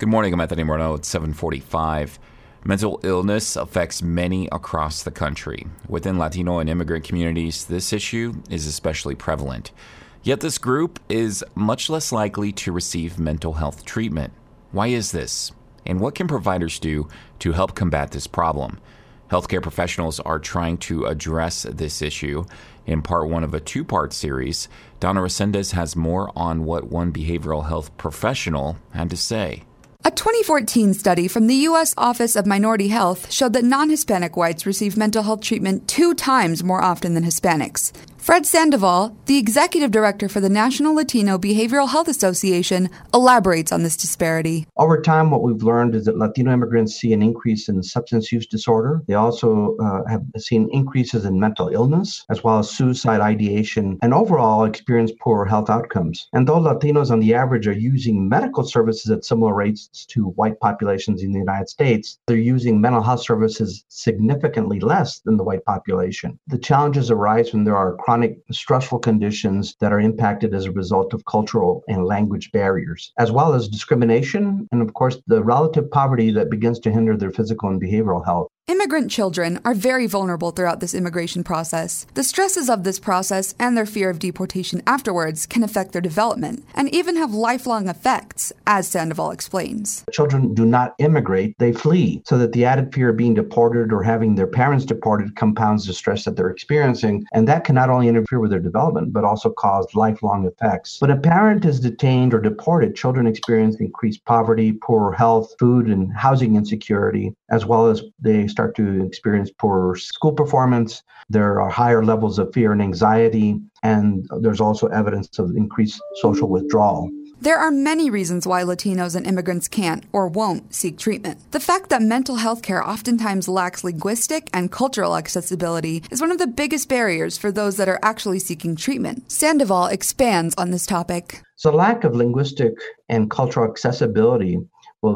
Good morning, I'm Anthony Morneau at 745. Mental illness affects many across the country. Within Latino and immigrant communities, this issue is especially prevalent. Yet this group is much less likely to receive mental health treatment. Why is this? And what can providers do to help combat this problem? Healthcare professionals are trying to address this issue. In part one of a two-part series, Donna Resendez has more on what one behavioral health professional had to say. A 2014 study from the U.S. Office of Minority Health showed that non-Hispanic whites receive mental health treatment 2 times more often than Hispanics. Fred Sandoval, the executive director for the National Latino Behavioral Health Association, elaborates on this disparity. Over time, what we've learned is that Latino immigrants see an increase in substance use disorder. They also have seen increases in mental illness, as well as suicide ideation, and overall experience poor health outcomes. And though Latinos on the average are using medical services at similar rates to white populations in the United States, they're using mental health services significantly less than the white population. The challenges arise when there are chronic stressful conditions that are impacted as a result of cultural and language barriers, as well as discrimination and, of course, the relative poverty that begins to hinder their physical and behavioral health. Immigrant children are very vulnerable throughout this immigration process. The stresses of this process and their fear of deportation afterwards can affect their development and even have lifelong effects, as Sandoval explains. Children do not immigrate, they flee, so that the added fear of being deported or having their parents deported compounds the stress that they're experiencing, and that can not only interfere with their development, but also cause lifelong effects. When a parent is detained or deported, children experience increased poverty, poor health, food and housing insecurity, as well as they start to experience poor school performance. There are higher levels of fear and anxiety, and there's also evidence of increased social withdrawal. There are many reasons why Latinos and immigrants can't or won't seek treatment. The fact that mental health care oftentimes lacks linguistic and cultural accessibility is one of the biggest barriers for those that are actually seeking treatment. Sandoval expands on this topic. So lack of linguistic and cultural accessibility will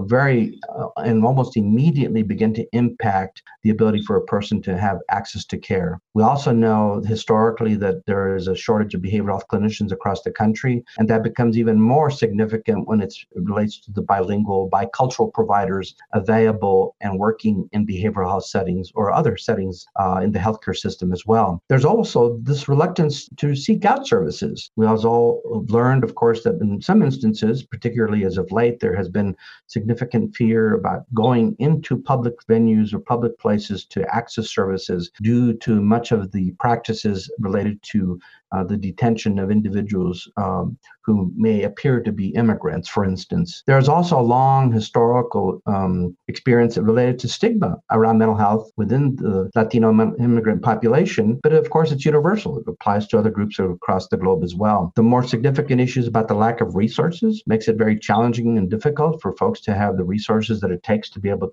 and almost immediately begin to impact the ability for a person to have access to care. We also know historically that there is a shortage of behavioral health clinicians across the country, and that becomes even more significant when it relates to the bilingual, bicultural providers available and working in behavioral health settings or other settings in the healthcare system as well. There's also this reluctance to seek out services. We also learned, of course, that in some instances, particularly as of late, there has been significant fear about going into public venues or public places to access services due to much of the practices related to the detention of individuals who may appear to be immigrants, for instance. There's also a long historical experience related to stigma around mental health within the Latino immigrant population, but of course it's universal. It applies to other groups across the globe as well. The more significant issues about the lack of resources makes it very challenging and difficult for folks to have the resources that it takes to be able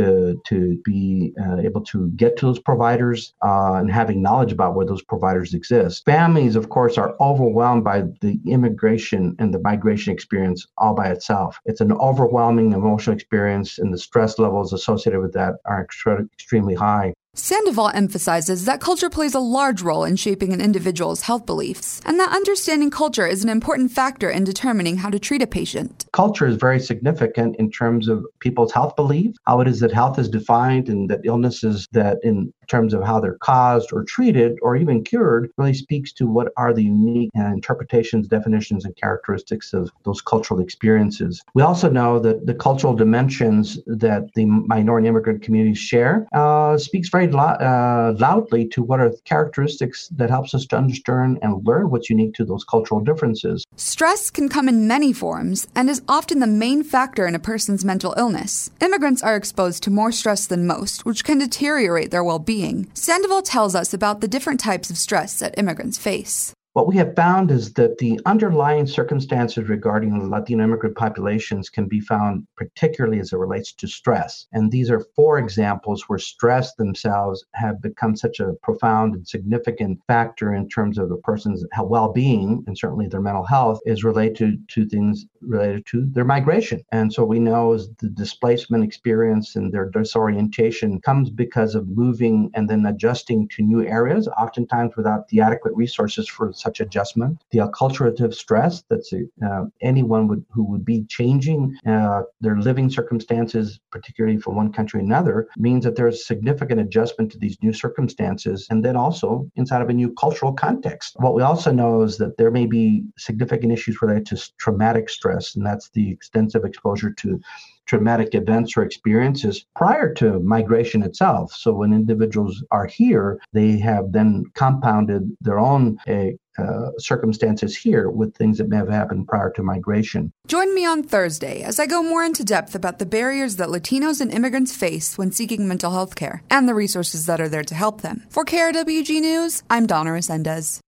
to be able to get to those providers and having knowledge about where those providers exist. Families, of course, are overwhelmed by the immigration and the migration experience all by itself. It's an overwhelming emotional experience, and the stress levels associated with that are extremely high. Sandoval emphasizes that culture plays a large role in shaping an individual's health beliefs, and that understanding culture is an important factor in determining how to treat a patient. Culture is very significant in terms of people's health belief, how it is that health is defined, and that illnesses that in terms of how they're caused or treated or even cured really speaks to what are the unique interpretations, definitions, and characteristics of those cultural experiences. We also know that the cultural dimensions that the minority immigrant communities share speaks very loudly to what are the characteristics that helps us to understand and learn what's unique to those cultural differences. Stress can come in many forms and is often the main factor in a person's mental illness. Immigrants are exposed to more stress than most, which can deteriorate their well-being. Sandoval tells us about the different types of stress that immigrants face. What we have found is that the underlying circumstances regarding the Latino immigrant populations can be found particularly as it relates to stress. And these are 4 examples where stress themselves have become such a profound and significant factor in terms of a person's well-being, and certainly their mental health, is related to things related to their migration. And so we know as the displacement experience and their disorientation comes because of moving and then adjusting to new areas, oftentimes without the adequate resources for such adjustment. The acculturative stress, that's anyone who would be changing their living circumstances, particularly from one country to another, means that there's significant adjustment to these new circumstances, and then also inside of a new cultural context. What we also know is that there may be significant issues related to traumatic stress, and that's the extensive exposure to traumatic events or experiences prior to migration itself. So when individuals are here, they have then compounded their own circumstances here with things that may have happened prior to migration. Join me on Thursday as I go more into depth about the barriers that Latinos and immigrants face when seeking mental health care and the resources that are there to help them. For KRWG News, I'm Donna Resendez.